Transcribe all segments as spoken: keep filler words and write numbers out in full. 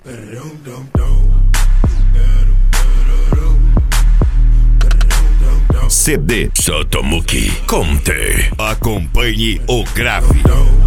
C D Sotomuki Conte. Acompanhe o grave.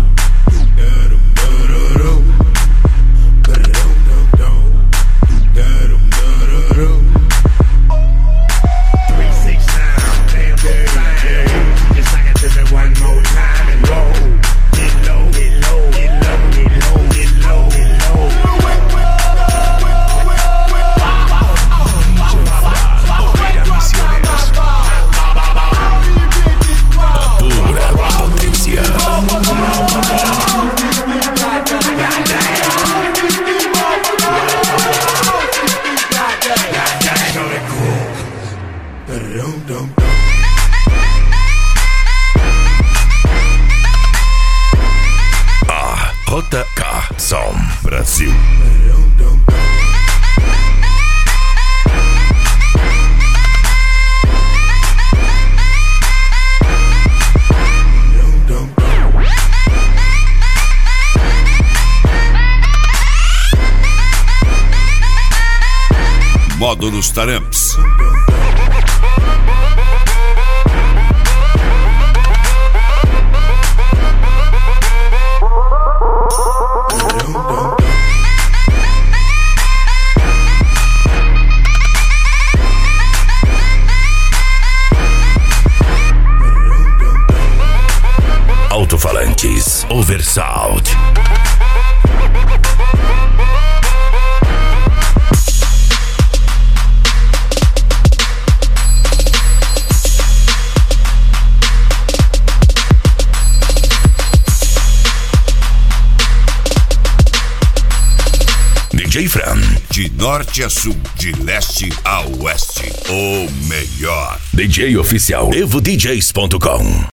A J K Som Brasil. Módulos Taramps. Alto-falantes Oversound. D J Fran, de norte a sul, de leste a oeste, o melhor. D J oficial evo D Js ponto com.